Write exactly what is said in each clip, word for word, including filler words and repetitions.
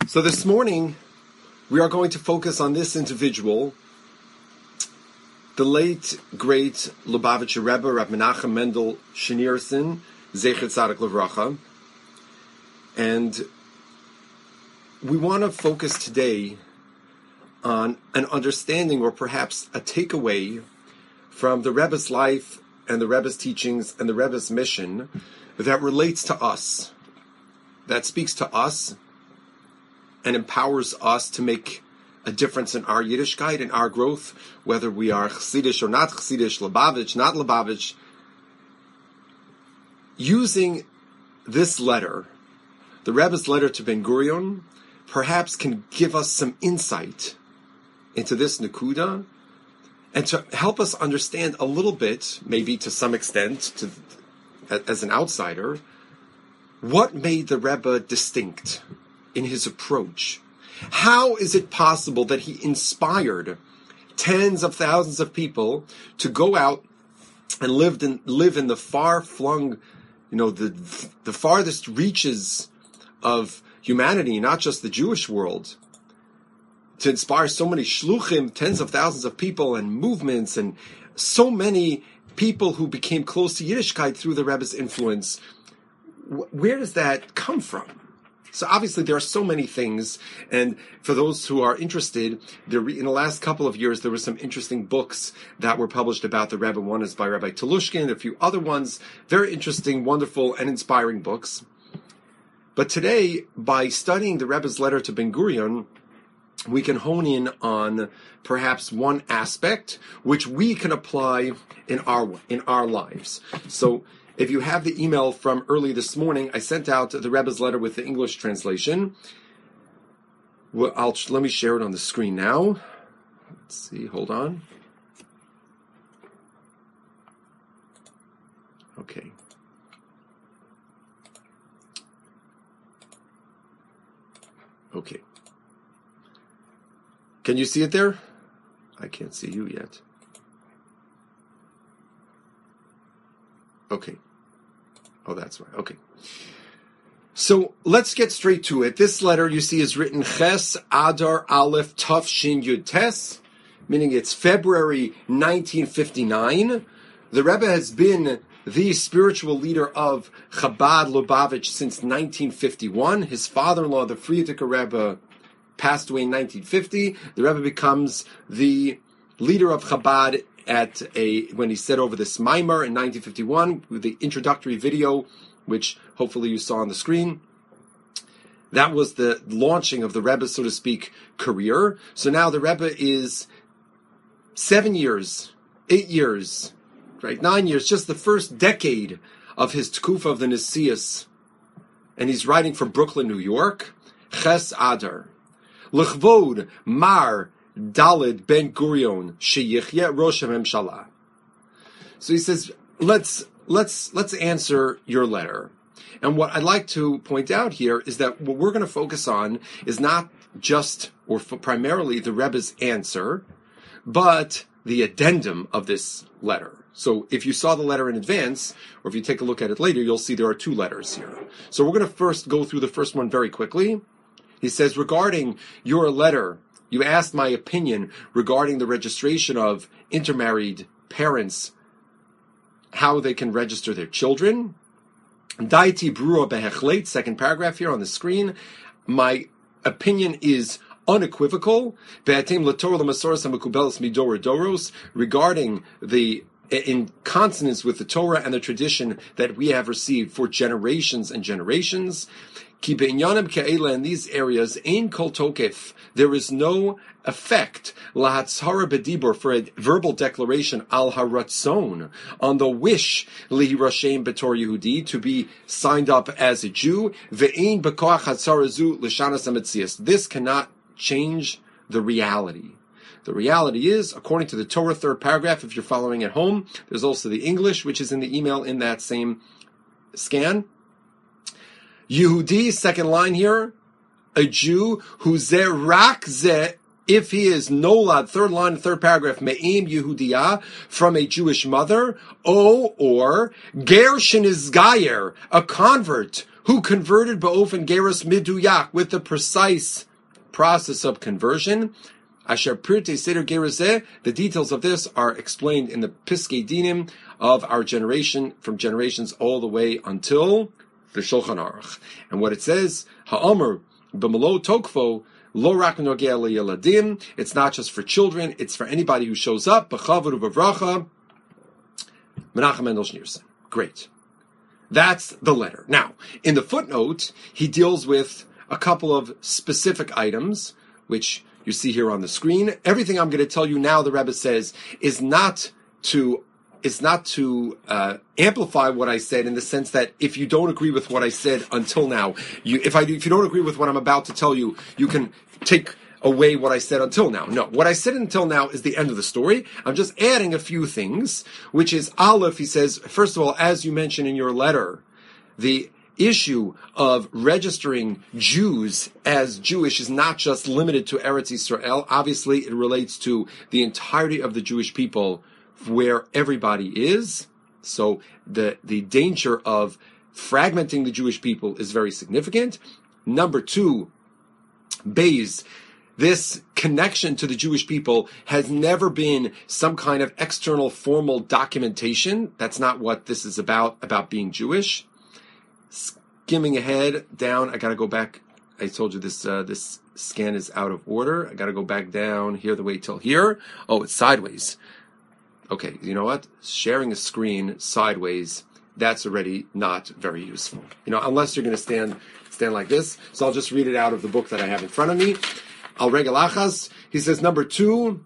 So this morning, we are going to focus on this individual, the late, great Lubavitcher Rebbe, Rav Menachem Mendel Schneerson, Zecher Tzadik Levracha. And we want to focus today on an understanding or perhaps a takeaway from the Rebbe's life and the Rebbe's teachings and the Rebbe's mission that relates to us, that speaks to us and empowers us to make a difference in our Yiddishkeit and our growth, whether we are Chassidish or not Chassidish, Lubavitch, not Lubavitch. Using this letter, the Rebbe's letter to Ben Gurion, perhaps can give us some insight into this Nakuda and to help us understand a little bit, maybe to some extent, to, as an outsider, what made the Rebbe distinct in his approach. How is it possible that he inspired tens of thousands of people to go out and live in, live in the far-flung, you know, the the farthest reaches of humanity, not just the Jewish world, to inspire so many shluchim, tens of thousands of people and movements, and so many people who became close to Yiddishkeit through the Rebbe's influence? Where does that come from? So obviously there are so many things, and for those who are interested, there, in the last couple of years there were some interesting books that were published about the Rebbe. One is by Rabbi Telushkin, a few other ones, very interesting, wonderful, and inspiring books. But today, by studying the Rebbe's letter to Ben Gurion, we can hone in on perhaps one aspect which we can apply in our in our lives. So if you have the email from early this morning, I sent out the Rebbe's letter with the English translation. Well, I'll, let me share it on the screen now. Let's see, hold on. Okay. Okay. Can you see it there? I can't see you yet. Okay. Oh, that's right. Okay. So let's get straight to it. This letter, you see, is written Ches Adar Aleph Tav Shin Yud Tes, meaning it's February nineteen fifty-nine. The Rebbe has been the spiritual leader of Chabad Lubavitch since nineteen fifty-one. His father-in-law, the Frierdiker Rebbe, passed away in nineteen fifty. The Rebbe becomes the leader of Chabad at a when he said over this Maimer in nineteen fifty-one with the introductory video, which hopefully you saw on the screen. That was the launching of the Rebbe, so to speak, career. So now the Rebbe is seven years, eight years, right, nine years, just the first decade of his Tkufa of the Nesius. And he's writing from Brooklyn, New York. Ches Adar. L'chvod Mar Dalid Ben Gurion Sheyichye Rosh HaMemshala. So he says, let's let's let's answer your letter. And what I'd like to point out here is that what we're going to focus on is not just or primarily the Rebbe's answer, but the addendum of this letter. So if you saw the letter in advance, or if you take a look at it later, you'll see there are two letters here. So we're going to first go through the first one very quickly. He says, regarding your letter, you asked my opinion regarding the registration of intermarried parents, how they can register their children. Daiti brua behechlet, second paragraph here on the screen. My opinion is unequivocal. Be'atim latorah l'masoros ha'mekubelos midor doros, regarding the in consonance with the Torah and the tradition that we have received for generations and generations. Ki be'inyanim ke'ela, in these areas, ein kol tokef, there is no effect, lahatzhara bedibor, for a verbal declaration, al haratzon, on the wish, lihirashem betor Yehudi, to be signed up as a Jew, ve'ein bekoach hatzarazu l'shanas hametzias. This cannot change the reality. The reality is, according to the Torah third paragraph, if you're following at home, there's also the English, which is in the email in that same scan. Yehudi, second line here, a Jew, who zeh rak zeh, if he is nolad, third line, third paragraph, me'im Yehudiyah, from a Jewish mother, o, or, ger shenizgayer, a convert, who converted Ba'ofen Gerus Miduyak with the precise process of conversion. Asher Pirte Seder Geruzeh, the details of this are explained in the Piskei Dinim of our generation, from generations all the way until the Shulchan Aruch. And what it says, Ha'omer B'melo Tokfo, Lo Rak Nogea Le'yeladim, it's not just for children, it's for anybody who shows up, B'chavod U'B'vracha, Menachem Mendel Schneerson. Great. That's the letter. Now, in the footnote, he deals with a couple of specific items, which you see here on the screen. Everything I'm going to tell you now, the Rebbe says, is not to is not to uh, amplify what I said, in the sense that if you don't agree with what I said until now, you if I if you don't agree with what I'm about to tell you, you can take away what I said until now. No, what I said until now is the end of the story. I'm just adding a few things, which is Aleph. He says, first of all, as you mentioned in your letter, the issue of registering Jews as Jewish is not just limited to Eretz Yisrael. Obviously, it relates to the entirety of the Jewish people where everybody is. So the, the danger of fragmenting the Jewish people is very significant. Number two, Beis, this connection to the Jewish people has never been some kind of external formal documentation. That's not what this is about, about being Jewish. Skimming ahead down, I got to go back. I told you this uh, this scan is out of order. I got to go back down here the way till here. Oh, it's sideways. Okay, you know what? Sharing a screen sideways, that's already not very useful. You know, unless you're going to stand stand like this. So I'll just read it out of the book that I have in front of me. Al Regel Achas, he says, number two,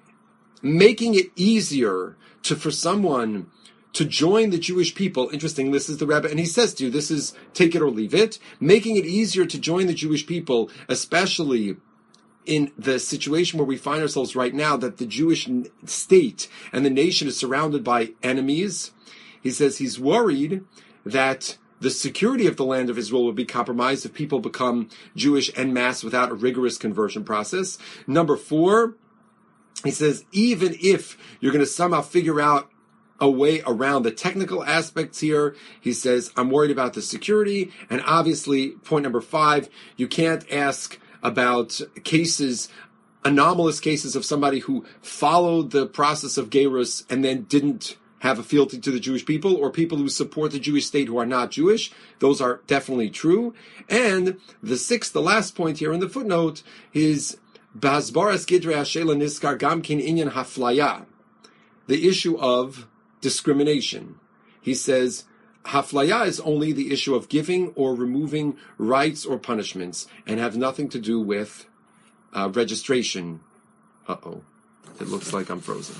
making it easier to for someone to join the Jewish people. Interesting, this is the Rebbe, and he says to you, this is take it or leave it, making it easier to join the Jewish people, especially in the situation where we find ourselves right now, that the Jewish state and the nation is surrounded by enemies. He says he's worried that the security of the land of Israel will be compromised if people become Jewish en masse without a rigorous conversion process. Number four, he says, even if you're going to somehow figure out a way around the technical aspects here, he says, I'm worried about the security. And obviously, point number five, you can't ask about cases, anomalous cases of somebody who followed the process of Gerus and then didn't have a fealty to the Jewish people, or people who support the Jewish state who are not Jewish. Those are definitely true. And the sixth, the last point here in the footnote, is B'hasbaras Gidrei Hashela Niskar Gamkin Inyan Haflaya, the issue of discrimination. He says, Haflaya is only the issue of giving or removing rights or punishments, and have nothing to do with uh, registration. Uh-oh. It looks like I'm frozen.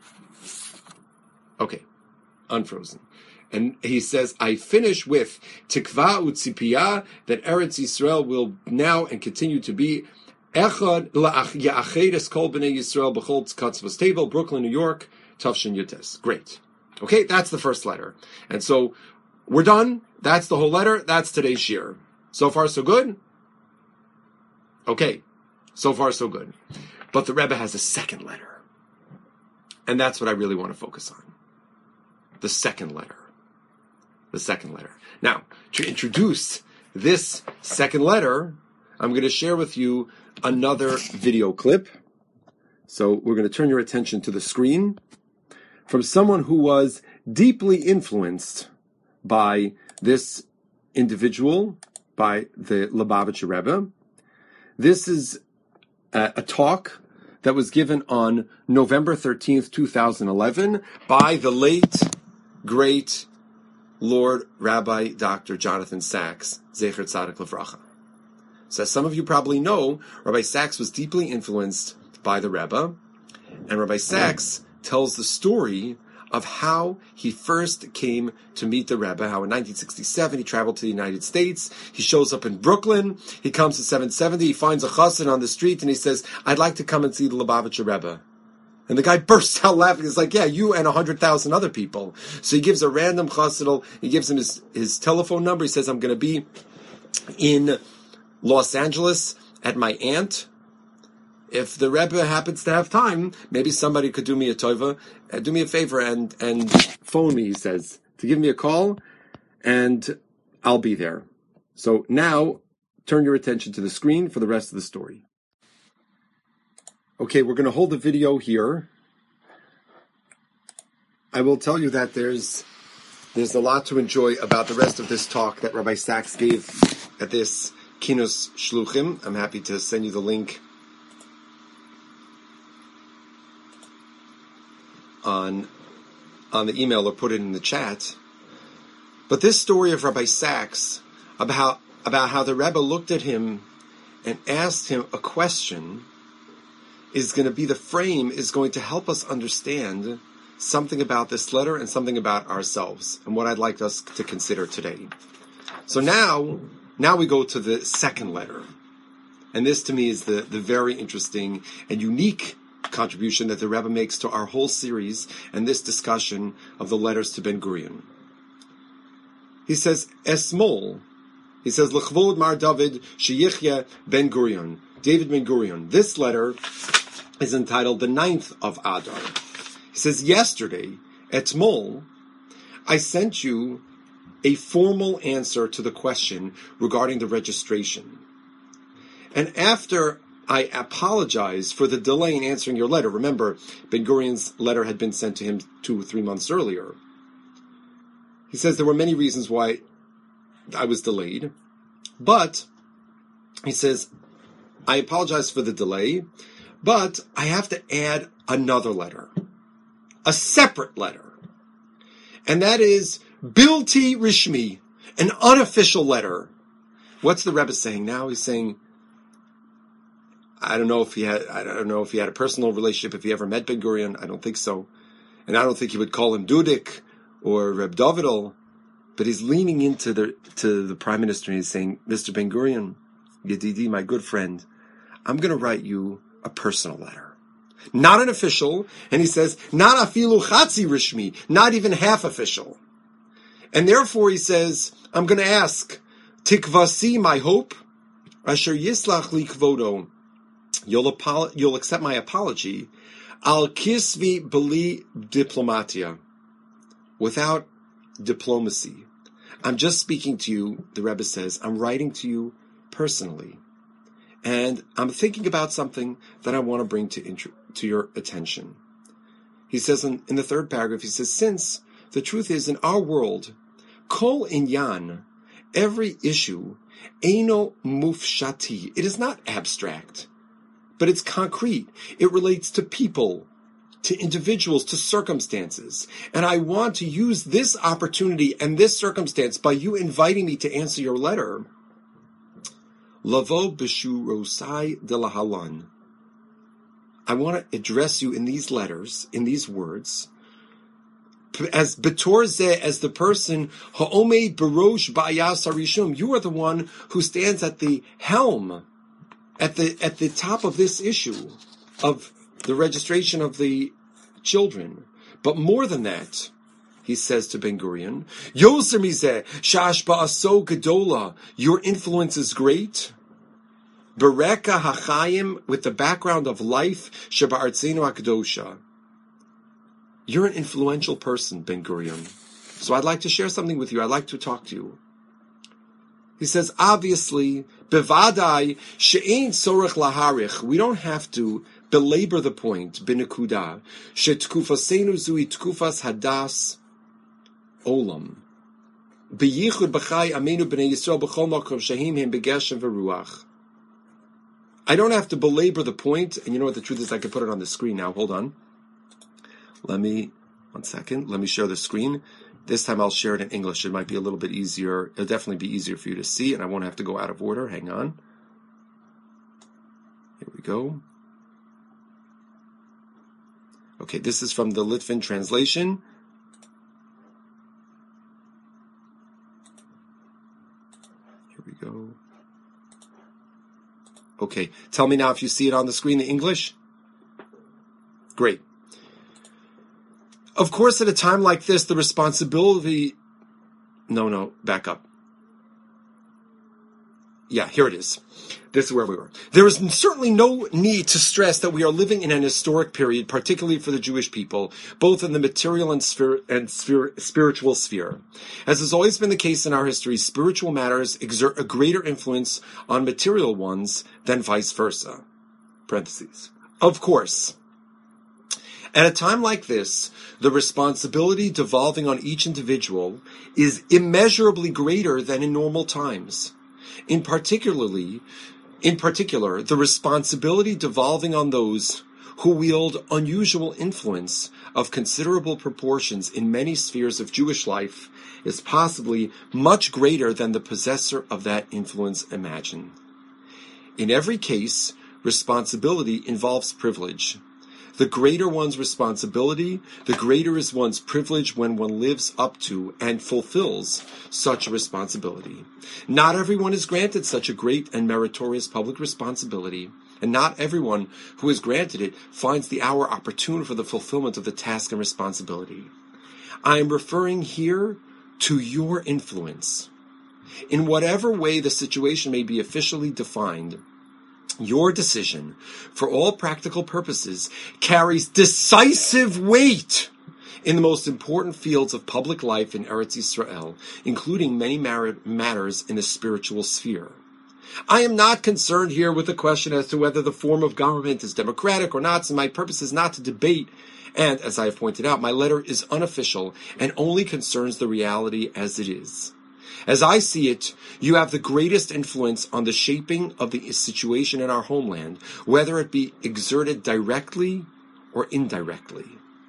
Okay. Unfrozen. And he says, I finish with Tikva u'tzipiyah, that Eretz Yisrael will now and continue to be Echad la'ached es kol b'nei Yisrael b'chol tzkatzvos tevel, Brooklyn, New York, Tufshin Yutes. Great. Okay, that's the first letter. And so we're done. That's the whole letter. That's today's shir. So far, so good? Okay. So far, so good. But the Rebbe has a second letter. And that's what I really want to focus on. The second letter. The second letter. Now, to introduce this second letter, I'm going to share with you another video clip. So we're going to turn your attention to the screen from someone who was deeply influenced by this individual, by the Lubavitcher Rebbe. This is a, a talk that was given on November thirteenth, twenty eleven by the late, great Lord Rabbi Doctor Jonathan Sacks, Zecher Tzadik Levracha. So as some of you probably know, Rabbi Sacks was deeply influenced by the Rebbe, and Rabbi Sacks tells the story of how he first came to meet the Rebbe, how in nineteen sixty-seven he traveled to the United States. He shows up in Brooklyn. He comes to seven seventy. He finds a chassan on the street, and he says, I'd like to come and see the Lubavitcher Rebbe. And the guy bursts out laughing. He's like, yeah, you and one hundred thousand other people. So he gives a random chassan, he gives him his, his telephone number. He says, I'm going to be in Los Angeles at my aunt. If the Rebbe happens to have time, maybe somebody could do me a tova, uh, do me a favor and, and phone me, he says, to give me a call, and I'll be there. So now, turn your attention to the screen for the rest of the story. Okay, we're going to hold the video here. I will tell you that there's there's a lot to enjoy about the rest of this talk that Rabbi Sachs gave at this Kinus Shluchim. I'm happy to send you the link on, on the email or put it in the chat. But this story of Rabbi Sachs about, about how the Rebbe looked at him and asked him a question is going to be the frame, is going to help us understand something about this letter and something about ourselves and what I'd like us to consider today. So now, now we go to the second letter. And this to me is the, the very interesting and unique contribution that the Rebbe makes to our whole series and this discussion of the letters to Ben Gurion. He says, Esmol, he says, L'chvod Mar David Sheyichya Ben Gurion, David Ben Gurion. This letter is entitled The Ninth of Adar. He says, yesterday, Etmol, I sent you a formal answer to the question regarding the registration. And after I apologized for the delay in answering your letter, remember, Ben Gurion's letter had been sent to him two or three months earlier. He says there were many reasons why I was delayed, but he says, I apologize for the delay, but I have to add another letter. A separate letter. And that is Bilti Rishmi, an unofficial letter. What's the Rebbe saying now? He's saying, I don't know if he had, I don't know if he had a personal relationship, if he ever met Ben Gurion. I don't think so. And I don't think he would call him Dudik or Reb Davidel, but he's leaning into the, to the Prime Minister and he's saying, Mister Ben Gurion, Yedidi, my good friend, I'm going to write you a personal letter. Not an official, and he says, not afilu chatzi rishmi, not even half official. And therefore he says, I'm going to ask, tikvasi, my hope, asher yislach li kvodo, you'll, apo- you'll accept my apology, al kisvi beli diplomatia, without diplomacy. I'm just speaking to you, the Rebbe says, I'm writing to you personally. And I'm thinking about something that I want to bring to intro, to your attention. He says in, in the third paragraph, he says, since the truth is in our world, kol inyan, every issue, eino mufshati, it is not abstract, but it's concrete. It relates to people, to individuals, to circumstances. And I want to use this opportunity and this circumstance by you inviting me to answer your letter. Lavo b'shurosai de lahalan. I want to address you in these letters, in these words, as betor zeh, as the person ha'omed berosh ba'ayas harishum. You are the one who stands at the helm, at the at the top of this issue of the registration of the children. But more than that, he says to Ben Gurion, Yoser mizeh shash ba'aso gedola. Your influence is great. Bereka hachayim, with the background of life, sheba'artzenu hakdosha. You're an influential person, Ben Gurion. So I'd like to share something with you. I'd like to talk to you. He says, obviously, bevadai she'ein tzorech laharich. We don't have to belabor the point, binekuda, she'tkufasenu zui tkufas hadas olam. Beyichud b'chai amenu b'nei Yisrael b'chol makom shehim him b'geshem v'ruach. I don't have to belabor the point, and you know what the truth is, I can put it on the screen now. Hold on. Let me, one second, let me share the screen. This time I'll share it in English. It might be a little bit easier. It'll definitely be easier for you to see, and I won't have to go out of order. Hang on. Here we go. Okay, this is from the Litvin translation. Here we go. Okay, tell me now if you see it on the screen, the English. Great. Of course, at a time like this, the responsibility... No, no, back up. yeah, here it is. This is where we were. There is certainly no need to stress that we are living in an historic period, particularly for the Jewish people, both in the material and, spir- and spir- spiritual sphere. As has always been the case in our history, spiritual matters exert a greater influence on material ones than vice versa. Parentheses. Of course, at a time like this, the responsibility devolving on each individual is immeasurably greater than in normal times. In particularly, in particular, the responsibility devolving on those who wield unusual influence of considerable proportions in many spheres of Jewish life is possibly much greater than the possessor of that influence imagine. In every case, responsibility involves privilege. The greater one's responsibility, the greater is one's privilege when one lives up to and fulfills such a responsibility. Not everyone is granted such a great and meritorious public responsibility, and not everyone who is granted it finds the hour opportune for the fulfillment of the task and responsibility. I am referring here to your influence. In whatever way the situation may be officially defined, your decision, for all practical purposes, carries decisive weight in the most important fields of public life in Eretz Yisrael, including many matters in the spiritual sphere. I am not concerned here with the question as to whether the form of government is democratic or not, so my purpose is not to debate, and, as I have pointed out, my letter is unofficial and only concerns the reality as it is. As I see it, you have the greatest influence on the shaping of the situation in our homeland, whether it be exerted directly or indirectly.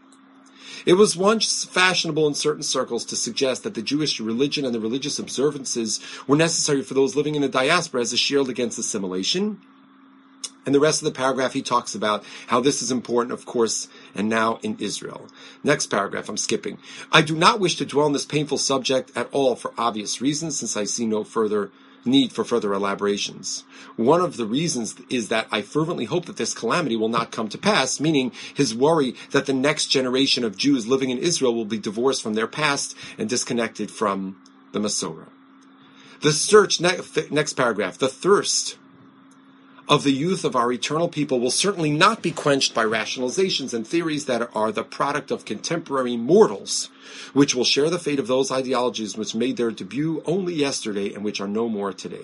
It was once fashionable in certain circles to suggest that the Jewish religion and the religious observances were necessary for those living in the diaspora as a shield against assimilation. And the rest of the paragraph, he talks about how this is important, of course, and now in Israel. Next paragraph, I'm skipping. I do not wish to dwell on this painful subject at all for obvious reasons, since I see no further need for further elaborations. One of the reasons is that I fervently hope that this calamity will not come to pass, meaning his worry that the next generation of Jews living in Israel will be divorced from their past and disconnected from the Masorah. The search, ne- next paragraph, the thirst of the youth of our eternal people will certainly not be quenched by rationalizations and theories that are the product of contemporary mortals, which will share the fate of those ideologies which made their debut only yesterday and which are no more today.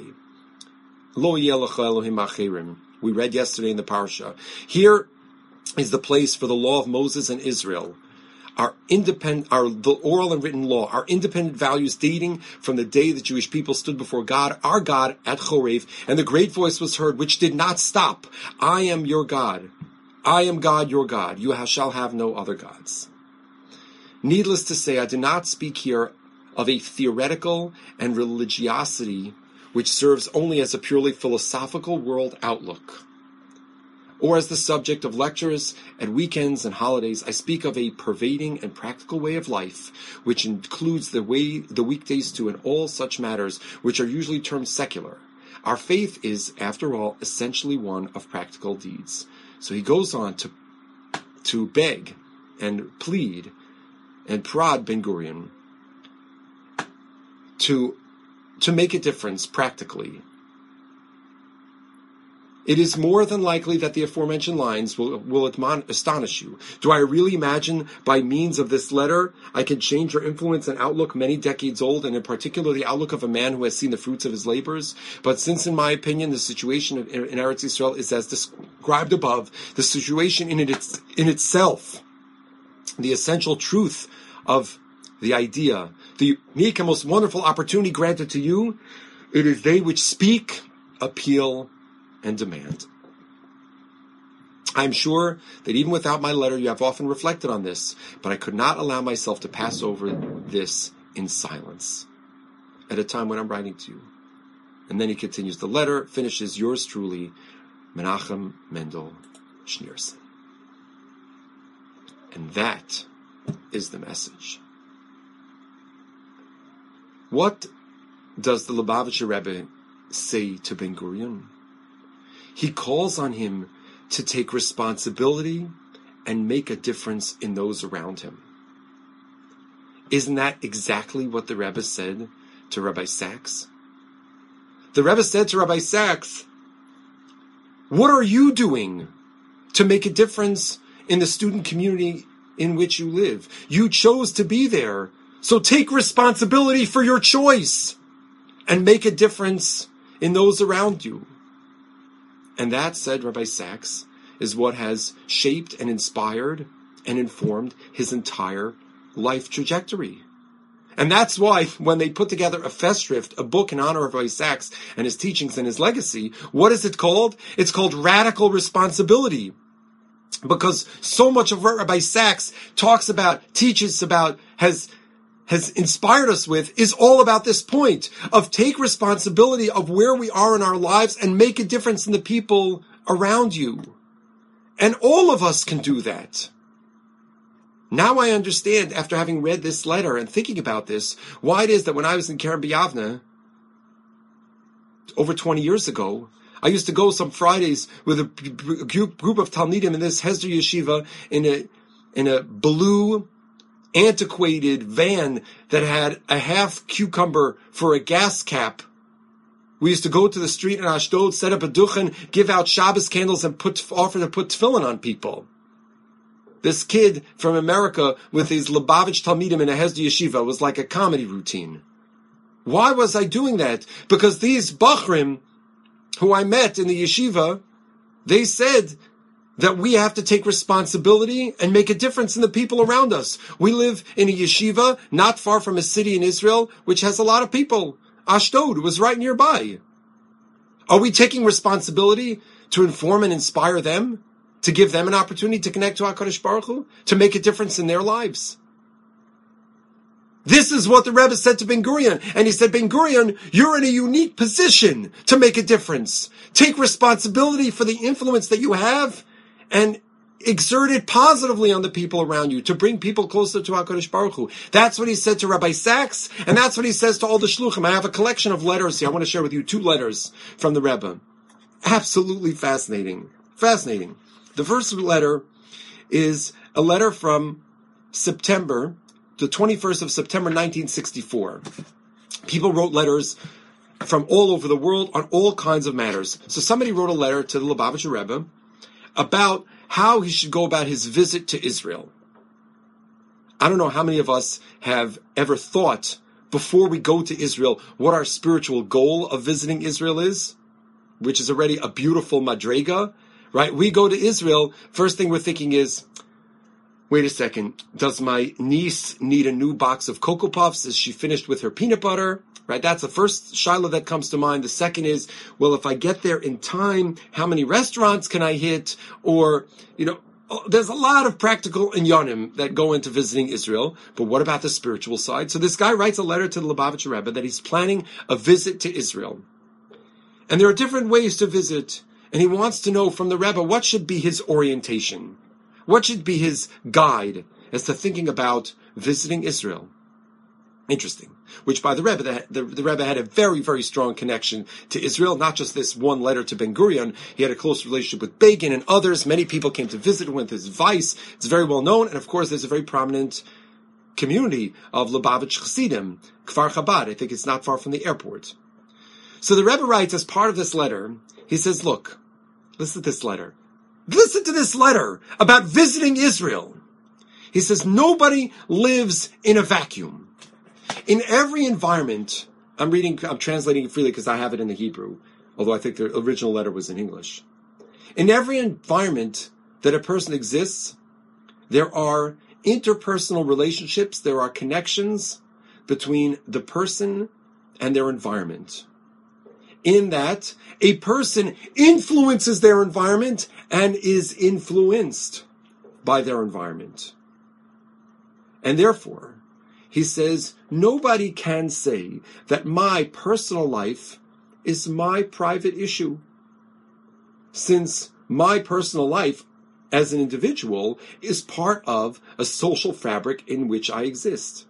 Lo yeh lecha Elohim acherim. We read yesterday in the parsha. Here is the place for the law of Moses and Israel, our independent, our the oral and written law, our independent values dating from the day the Jewish people stood before God, our God, at Chorev, and the great voice was heard, which did not stop. I am your God. I am God, your God. You shall have no other gods. Needless to say, I do not speak here of a theoretical and religiosity which serves only as a purely philosophical world outlook, or as the subject of lectures at weekends and holidays. I speak of a pervading and practical way of life, which includes the way the weekdays too, and all such matters which are usually termed secular. Our faith is, after all, essentially one of practical deeds. So he goes on to to beg and plead and prod Ben Gurion to to make a difference practically. It is more than likely that the aforementioned lines will, will admon- astonish you. Do I really imagine by means of this letter I can change your influence and outlook many decades old, and in particular the outlook of a man who has seen the fruits of his labors? But since, in my opinion, the situation in, in Eretz Yisrael is as described above, the situation in, it, in itself, the essential truth of the idea, the unique and most wonderful opportunity granted to you, it is they which speak, appeal, and demand. I am sure that even without my letter, you have often reflected on this, but I could not allow myself to pass over this in silence at a time when I'm writing to you. And then he continues. The letter finishes, yours truly, Menachem Mendel Schneerson. And that is the message. What does the Lubavitcher Rebbe say to Ben Gurion? He calls on him to take responsibility and make a difference in those around him. Isn't that exactly what the Rebbe said to Rabbi Sachs? The Rebbe said to Rabbi Sachs, what are you doing to make a difference in the student community in which you live? You chose to be there. So take responsibility for your choice and make a difference in those around you. And that, said Rabbi Sachs, is what has shaped and inspired and informed his entire life trajectory. And that's why when they put together a Festschrift, a book in honor of Rabbi Sachs and his teachings and his legacy, what is it called? It's called Radical Responsibility. Because so much of what Rabbi Sachs talks about, teaches about, has has inspired us with is all about this point of take responsibility of where we are in our lives and make a difference in the people around you. And all of us can do that. Now I understand, after having read this letter and thinking about this, why it is that when I was in Keren B'Yavneh, over twenty years ago, I used to go some Fridays with a group of Talmidim in this Hesder Yeshiva in a, in a blue, antiquated van that had a half cucumber for a gas cap. We used to go to the street in Ashdod, set up a duchen, give out Shabbos candles, and put offer to put tefillin on people. This kid from America with his Lubavitch Talmidim in a Hesder Yeshiva was like a comedy routine. Why was I doing that? Because these Bachrim, who I met in the yeshiva, they said that we have to take responsibility and make a difference in the people around us. We live in a yeshiva not far from a city in Israel, which has a lot of people. Ashdod was right nearby. Are we taking responsibility to inform and inspire them, to give them an opportunity to connect to HaKadosh Baruch Hu, to make a difference in their lives? This is what the Rebbe said to Ben Gurion. And he said, Ben Gurion, you're in a unique position to make a difference. Take responsibility for the influence that you have and exert it positively on the people around you to bring people closer to HaKadosh Baruch Hu. That's what he said to Rabbi Sachs, and that's what he says to all the shluchim. I have a collection of letters here. I want to share with you two letters from the Rebbe. Absolutely fascinating. Fascinating. The first letter is a letter from September, the twenty-first of September, nineteen sixty-four. People wrote letters from all over the world on all kinds of matters. So somebody wrote a letter to the Lubavitcher Rebbe about how he should go about his visit to Israel. I don't know how many of us have ever thought before we go to Israel what our spiritual goal of visiting Israel is, which is already a beautiful madrega, right? We go to Israel, first thing we're thinking is, wait a second, does my niece need a new box of Cocoa Puffs? Is she finished with her peanut butter? Right, that's the first shaila that comes to mind. The second is, well, if I get there in time, how many restaurants can I hit? Or, you know, there's a lot of practical inyanim that go into visiting Israel. But what about the spiritual side? So this guy writes a letter to the Lubavitcher Rebbe that he's planning a visit to Israel. And there are different ways to visit. And he wants to know from the Rebbe, what should be his orientation? What should be his guide as to thinking about visiting Israel? Interesting. Which by the Rebbe, the, the, the Rebbe had a very, very strong connection to Israel, not just this one letter to Ben Gurion. He had a close relationship with Begin and others. Many people came to visit with his advice. It's very well known. And of course, there's a very prominent community of Lubavitch Chassidim, Kfar Chabad. I think it's not far from the airport. So the Rebbe writes as part of this letter, he says, look, listen to this letter. Listen to this letter about visiting Israel. He says, nobody lives in a vacuum. In every environment, I'm reading, I'm translating it freely because I have it in the Hebrew, although I think the original letter was in English. In every environment that a person exists, there are interpersonal relationships, there are connections between the person and their environment. In that, a person influences their environment and is influenced by their environment. And therefore, he says, nobody can say that my personal life is my private issue, since my personal life as an individual is part of a social fabric in which I exist.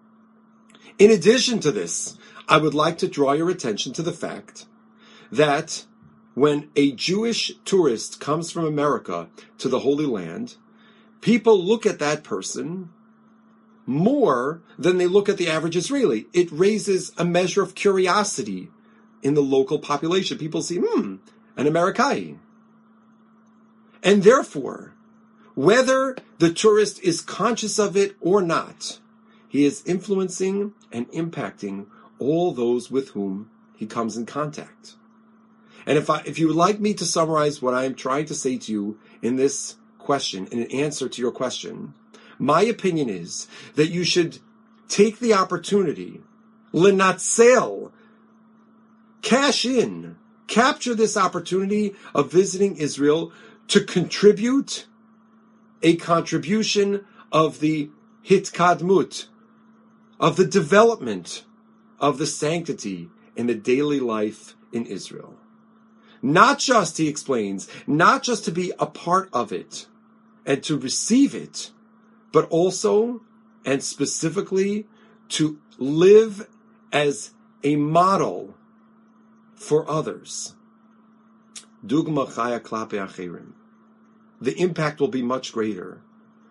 In addition to this, I would like to draw your attention to the fact that when a Jewish tourist comes from America to the Holy Land, people look at that person more than they look at the average Israeli. It raises a measure of curiosity in the local population. People see, hmm, an Americai. And therefore, whether the tourist is conscious of it or not, he is influencing and impacting all those with whom he comes in contact. And if I, if you would like me to summarize what I am trying to say to you in this question, in an answer to your question, my opinion is that you should take the opportunity, lenatzel, cash in, capture this opportunity of visiting Israel to contribute a contribution of the hitkadmut, of the development of the sanctity in the daily life in Israel. Not just, he explains, not just to be a part of it and to receive it, but also and specifically to live as a model for others. Dugma chaya klape acherim. The impact will be much greater.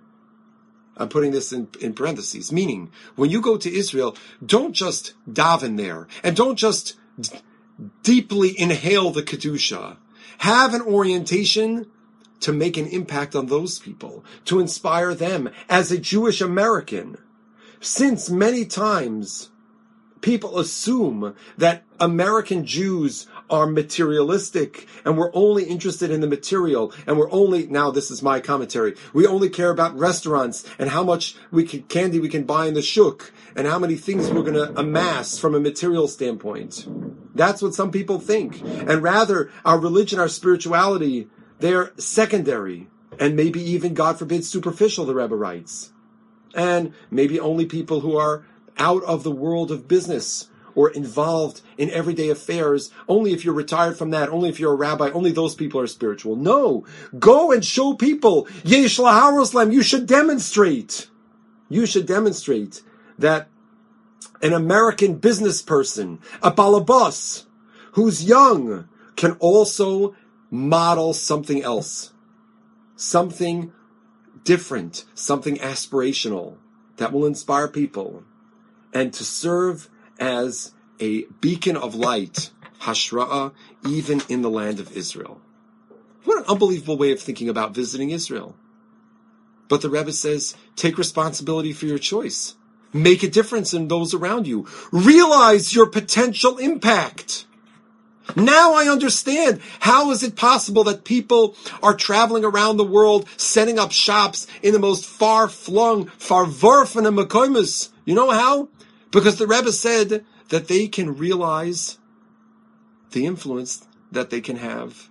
I'm putting this in, in parentheses, meaning when you go to Israel, don't just daven there and don't just d- deeply inhale the Kedusha. Have an orientation to make an impact on those people, to inspire them as a Jewish American. Since many times people assume that American Jews are materialistic and we're only interested in the material and we're only, now this is my commentary, we only care about restaurants and how much we can, candy we can buy in the shuk and how many things we're going to amass from a material standpoint. That's what some people think. And rather, our religion, our spirituality, they're secondary and maybe even, God forbid, superficial, the Rebbe writes. And maybe only people who are out of the world of business or involved in everyday affairs, only if you're retired from that, only if you're a rabbi, only those people are spiritual. No, go and show people, Yesh laharoslam, you should demonstrate, you should demonstrate that an American business person, a balabas, who's young, can also model something else, something different, something aspirational that will inspire people, and to serve as a beacon of light, hashra'ah, even in the land of Israel. What an unbelievable way of thinking about visiting Israel. But the Rebbe says, take responsibility for your choice. Make a difference in those around you. Realize your potential impact. Now I understand. How is it possible that people are traveling around the world, setting up shops in the most far-flung, far-vorfen makomis? You know how? Because the Rebbe said that they can realize the influence that they can have.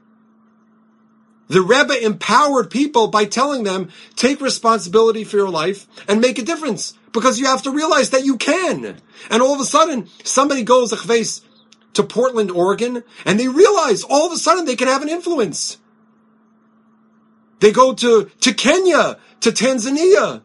The Rebbe empowered people by telling them, take responsibility for your life and make a difference. Because you have to realize that you can. And all of a sudden, somebody goes to Portland, Oregon, and they realize all of a sudden they can have an influence. They go to, to Kenya, to Tanzania.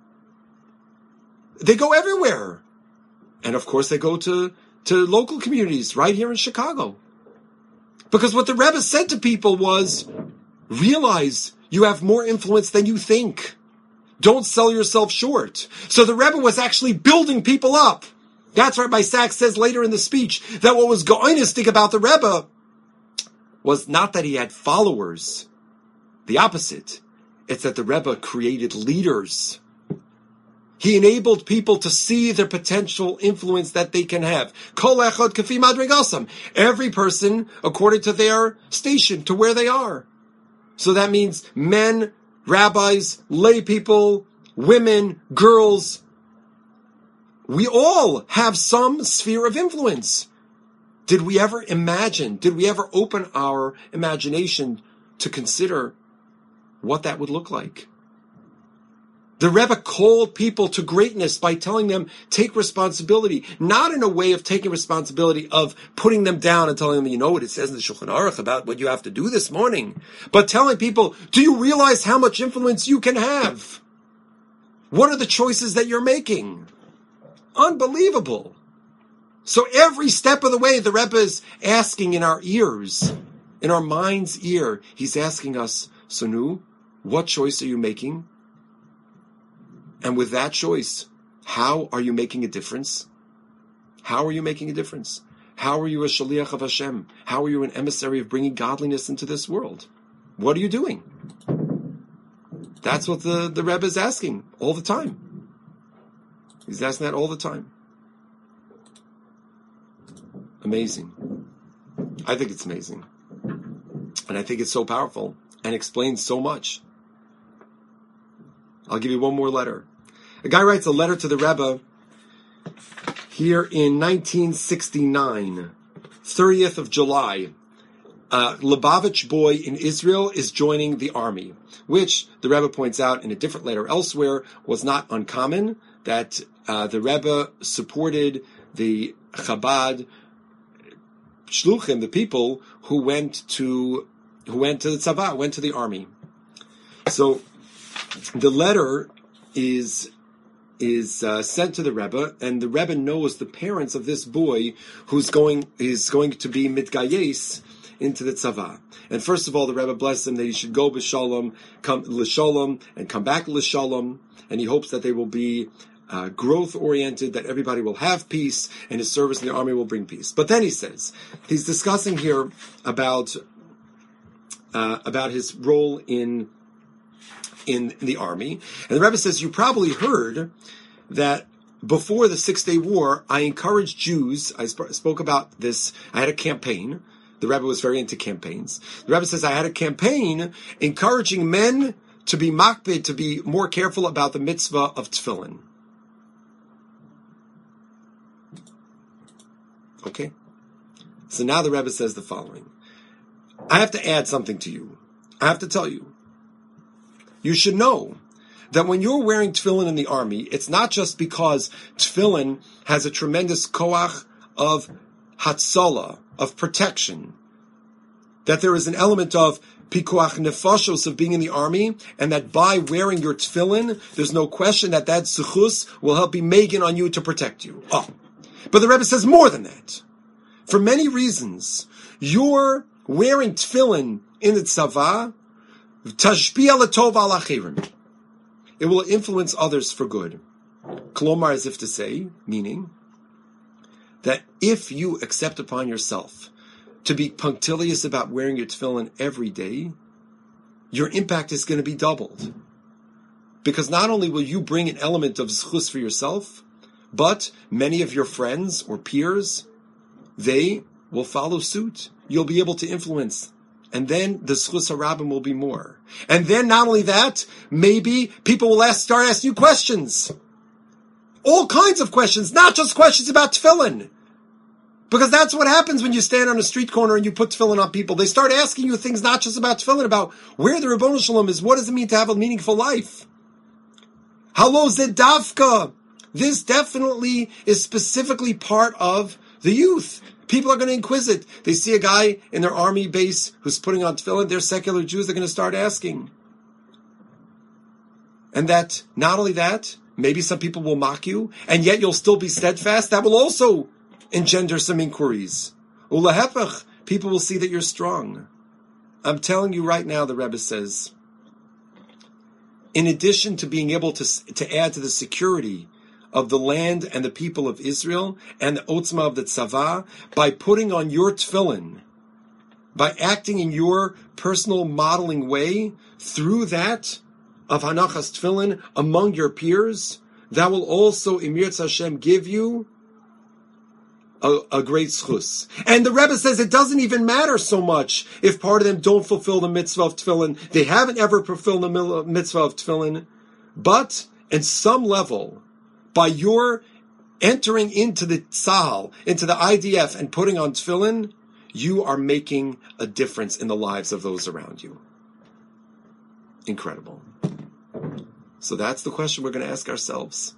They go everywhere. And of course they go to, to local communities right here in Chicago. Because what the Rebbe said to people was, realize you have more influence than you think. Don't sell yourself short. So the Rebbe was actually building people up. That's right. Rabbi Sachs says later in the speech that what was goinistic about the Rebbe was not that he had followers. The opposite. It's that the Rebbe created leaders. He enabled people to see their potential influence that they can have. Kol echad kafi madrigasam. Every person according to their station, to where they are. So that means men, rabbis, lay people, women, girls. We all have some sphere of influence. Did we ever imagine, did we ever open our imagination to consider what that would look like? The Rebbe called people to greatness by telling them, take responsibility, not in a way of taking responsibility of putting them down and telling them, you know what it says in the Shulchan Aruch about what you have to do this morning, but telling people, do you realize how much influence you can have? What are the choices that you're making? Unbelievable. So every step of the way, the Rebbe is asking in our ears, in our mind's ear, he's asking us, Sonu, what choice are you making? And with that choice, how are you making a difference? How are you making a difference? How are you a shaliach of Hashem? How are you an emissary of bringing godliness into this world? What are you doing? That's what the, the Rebbe is asking all the time. He's asking that all the time. Amazing. I think it's amazing. And I think it's so powerful and explains so much. I'll give you one more letter. A guy writes a letter to the Rebbe here in nineteen sixty-nine, thirtieth of July. A Lubavitch boy in Israel is joining the army, which the Rebbe points out in a different letter elsewhere was not uncommon, that uh, the Rebbe supported the Chabad Shluchim, the people who went to who went to the tzava, went to the army. So the letter is is uh, sent to the Rebbe, and the Rebbe knows the parents of this boy who's going is going to be mitgayes into the tzava. And first of all, the Rebbe blessed him that he should go b'shalom, come l'shalom, and come back l'shalom, and he hopes that they will be uh, growth-oriented, that everybody will have peace, and his service in the army will bring peace. But then he says, he's discussing here about uh, about his role in in the army, and the Rebbe says, you probably heard that before the Six-Day War, I encouraged Jews, I sp- spoke about this, I had a campaign. The Rebbe was very into campaigns. The Rebbe says, I had a campaign encouraging men to be makpid, to be more careful about the mitzvah of tefillin. Okay? So now the Rebbe says the following. I have to add something to you. I have to tell you. You should know that when you're wearing tefillin in the army, it's not just because tefillin has a tremendous koach of hatzalah, of protection, that there is an element of pikuach nefashos of being in the army, and that by wearing your tefillin, there's no question that that zechus will help be megan on you to protect you. Oh, but the Rebbe says more than that. For many reasons, you're wearing tefillin in the tzava, tashpia l'tov al achirim. It will influence others for good. Kolomar, as if to say, meaning that if you accept upon yourself to be punctilious about wearing your tefillin every day, your impact is going to be doubled. Because not only will you bring an element of zchus for yourself, but many of your friends or peers, they will follow suit. You'll be able to influence. And then the zchus harabim will be more. And then not only that, maybe people will ask, start asking you questions. All kinds of questions, not just questions about tefillin. Because that's what happens when you stand on a street corner and you put tefillin on people. They start asking you things not just about tefillin, about where the Ribbono Shel Olam is. What does it mean to have a meaningful life? Halo zedavka. This definitely is specifically part of the youth. People are going to inquisit. They see a guy in their army base who's putting on tefillin. They're secular Jews. They're going to start asking. And that, not only that, maybe some people will mock you, and yet you'll still be steadfast. That will also engender some inquiries. Ulahepach, people will see that you're strong. I'm telling you right now, the Rebbe says, in addition to being able to, to add to the security of the land and the people of Israel and the otzma of the tzava, by putting on your tefillin, by acting in your personal modeling way, through that of hanachas tefillin among your peers, that will also, Emir Hashem, give you a, a great schus. And the Rebbe says it doesn't even matter so much if part of them don't fulfill the mitzvah of tefillin. They haven't ever fulfilled the mitzvah of tefillin. But, in some level, by your entering into the Tzahal, into the I D F, and putting on tefillin, you are making a difference in the lives of those around you. Incredible. So that's the question we're going to ask ourselves.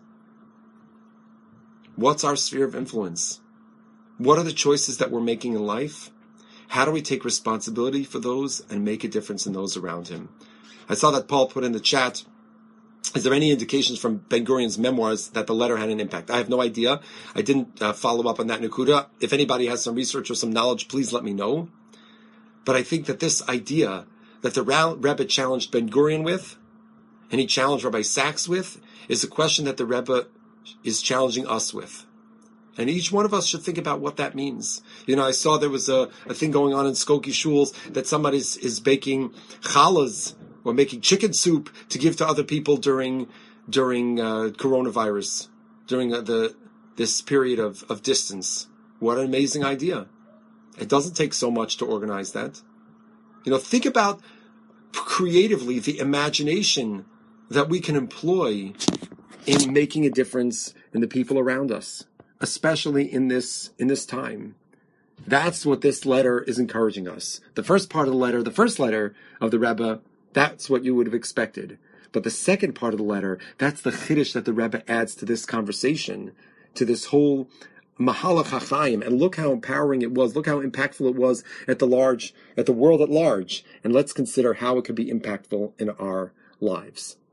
What's our sphere of influence? What are the choices that we're making in life? How do we take responsibility for those and make a difference in those around him? I saw that Paul put in the chat, is there any indications from Ben Gurion's memoirs that the letter had an impact? I have no idea. I didn't uh, follow up on that Nakuda. If anybody has some research or some knowledge, please let me know. But I think that this idea that the Rebbe challenged Ben Gurion with, and he challenged Rabbi Sachs with, is a question that the Rebbe is challenging us with. And each one of us should think about what that means. You know, I saw there was a, a thing going on in Skokie shuls that somebody is, is baking challahs or making chicken soup to give to other people during during uh, coronavirus, during uh, the this period of, of distance. What an amazing idea. It doesn't take so much to organize that. You know, think about creatively the imagination that we can employ in making a difference in the people around us, especially in this in this time. That's what this letter is encouraging us. The first part of the letter, the first letter of the Rebbe, that's what you would have expected. But the second part of the letter, that's the chiddush that the Rebbe adds to this conversation, to this whole Mahalach HaChaim. And look how empowering it was. Look how impactful it was at the large, at the world at large. And let's consider how it could be impactful in our lives.